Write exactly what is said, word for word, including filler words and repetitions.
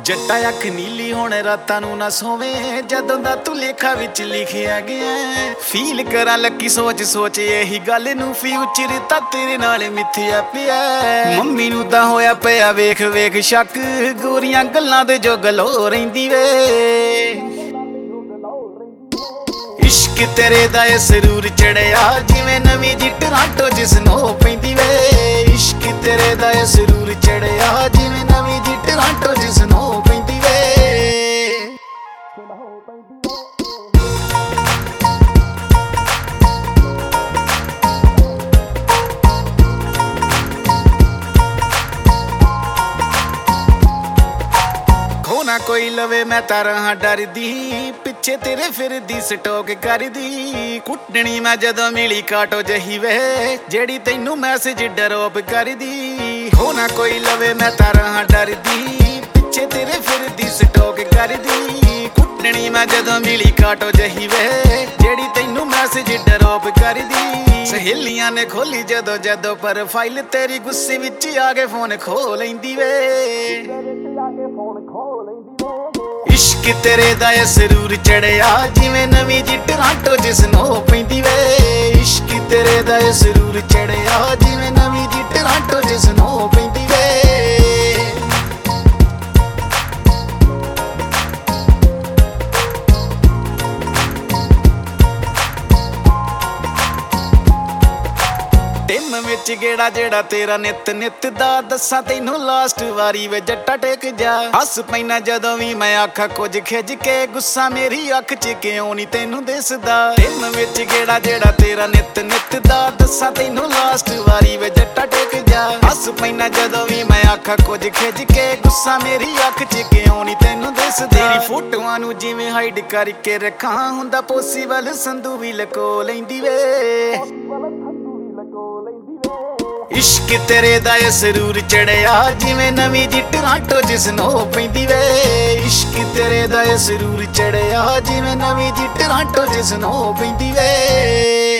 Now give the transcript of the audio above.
ਜੱਟਾ ਅੱਖ ਨੀਲੀ ਹੁਣ ਰਾਤਾਂ ਨੂੰ ਨਾ ਸੋਵੇਂ, ਜਦੋਂ ਦਾ ਤੂੰ ਲੇਖਾ ਵਿੱਚ ਲਿਖਿਆ ਗਿਆ। ਫੀਲ ਕਰਾਂ ਲੱਕੀ ਸੋਚ ਸੋਚ ਇਹੀ ਗੱਲ ਨੂੰ, ਫਿਊਚਰ ਤਾਂ ਤੇਰੇ ਨਾਲ ਮਿੱਥਿਆ ਪਿਆ। ਮੰਮੀ ਨੂੰ ਤਾਂ ਹੋਇਆ ਪਿਆ ਵੇਖ ਵੇਖ ਸ਼ੱਕ, ਗੋਰੀਆਂ ਗੱਲਾਂ ਦੇ ਜੋ ਗਲੋ ਰਹਿੰਦੀ ਵੇ। ਇਸ਼ਕ ਤੇਰੇ ਦਾ ਇਹ ਸਰੂਰ ਚੜਿਆ, ਜਿਵੇਂ ਨਵੀਂ ਜੀ ਟਰਾਂਟੋ ਜਿਸ ਨੂੰ ਪੈਂਦੀ ਵੇ। ਇਸ਼ਕ ਤੇਰੇ ਦਾ ਇਹ ਸਰੂਰ ਚੜਿਆ, ਜਿਵੇਂ ਨਵੀਂ ਜੀ ਟਰਾਂਟੋ ਜਿਸ ਨੂੰ ਪੈਂਦੀ ਵੇ। ਨਾ ਕੋਈ ਲਵੇ ਮੈਂ ਤਾਂ ਰਹਾਂ ਡਰਦੀ, ਪਿੱਛੇ ਤੇਰੇ ਫਿਰਦੀ ਸਟੋਕ ਕਰਦੀ। ਕੁੱਟਣੀ ਮੈਂ ਜਦੋਂ ਮਿਲੀ ਕਾਟੋ ਜਹੀ ਵੇ, ਜਿਹੜੀ ਤੈਨੂੰ ਮੈਸੇਜ ਡਰੋਪ ਕਰਦੀ। ਹੋ ਨਾ ਕੋਈ ਲਵੇ ਮੈਂ ਤਾਂ ਰਹਾਂ ਡਰਦੀ, ਪਿੱਛੇ ਤੇਰੇ ਫਿਰਦੀ ਸਟੋਕ ਕਰਦੀ। ਕੁੱਟਣੀ ਮੈਂ ਜਦੋਂ ਮਿਲੀ ਕਾਟੋ ਜਹੀ ਵੇ, ਜਿਹੜੀ ਤੈਨੂੰ ਮੈਸੇਜ ਡਰੋਪ ਕਰਦੀ। ਸਹੇਲੀਆਂ ਨੇ ਖੋਲੀ ਜਦੋਂ ਜਦੋਂ ਪ੍ਰੋਫਾਈਲ ਤੇਰੀ, ਗੁੱਸੇ ਵਿੱਚ ਆ ਕੇ ਫੋਨ ਖੋ ਲੈਂਦੀ ਵੇ। ਇਸ਼ਕ ਤੇਰੇ ਦਾ ਇਹ ਸਰੂਰ ਚੜਿਆ, ਜਿਵੇਂ ਨਵੀਂ ਜੀ ਟਰਾਂਟੋ ਜਿਸ ਨੂੰ ਪੈਂਦੀ ਵੇ। ਇਸ਼ਕ ਤੇਰੇ ਦਾ ਇਹ ਸਰੂਰ ਚੜਿਆ, ਜਿਵੇਂ ਨਵੀਂ ਜੀ ਟਰਾਂਟੋ ਜਿਸ ਨੂੰ ਪੈਂਦੀ ਵੇ। ਟਿਮ ਵਿੱਚ ਗੇੜਾ ਜਿਹੜਾ ਤੇਰਾ ਨਿੱਤ ਨਿੱਤ ਦਾ, ਦੱਸਾਂ ਤੈਨੂੰ ਲਾਸਟ ਵਾਰੀ ਵੇ ਜੱਟਾ ਟੇਕ ਜਾ। ਹੱਸ ਪੈਣਾ ਜਦੋਂ ਵੀ ਮੈਂ ਆਖਾਂ ਕੁਝ ਖਿੱਚ ਕੇ, ਗੁੱਸਾ ਮੇਰੀ ਅੱਖ 'ਚ ਕਿਉਂ ਨੀ ਤੈਨੂੰ ਦਿਸਦਾ। ਟਿਮ ਵਿੱਚ ਗੇੜਾ ਜਿਹੜਾ ਤੇਰਾ ਨਿੱਤ ਨਿੱਤ ਦਾ, ਦੱਸਾਂ ਤੈਨੂੰ ਲਾਸਟ ਵਾਰੀ ਵੇ ਜੱਟਾ ਟੇਕ ਜਾ। ਹੱਸ ਪੈਣਾ ਜਦੋਂ ਵੀ ਮੈਂ ਆਖਾਂ ਕੁਝ ਖਿੱਚ ਕੇ, ਗੁੱਸਾ ਮੇਰੀ ਅੱਖ 'ਚ ਕਿਉਂ ਨੀ ਤੈਨੂੰ ਦਿਸਦਾ। ਤੇਰੀ ਫੋਟੋਆਂ ਨੂੰ ਜਿਵੇਂ ਹਾਈਡ ਕਰਕੇ ਰੱਖਾਂ, ਹੁੰਦਾ ਪੋਸੀਬਲ ਸੰਧੂ ਵੀ ਲਕੋ ਲੈਂਦੀ ਵੇ। ਇਸ਼ਕ ਤੇਰੇ ਦਾ ਇਹ ਸਰੂਰ ਚੜਿਆ, ਜਿਵੇਂ ਨਵੀਂ ਜੀ ਟਰਾਂਟੋ ਜਿਸ ਨੂੰ ਪੈਂਦੀ ਵੇ। ਇਸ਼ਕ ਤੇਰੇ ਦਾ ਇਹ ਸਰੂਰ ਚੜਿਆ, ਜਿਵੇਂ ਨਵੀਂ ਜੀ ਟਰਾਂਟੋ ਜਿਸ ਨੂੰ ਪੈਂਦੀ ਵੇ।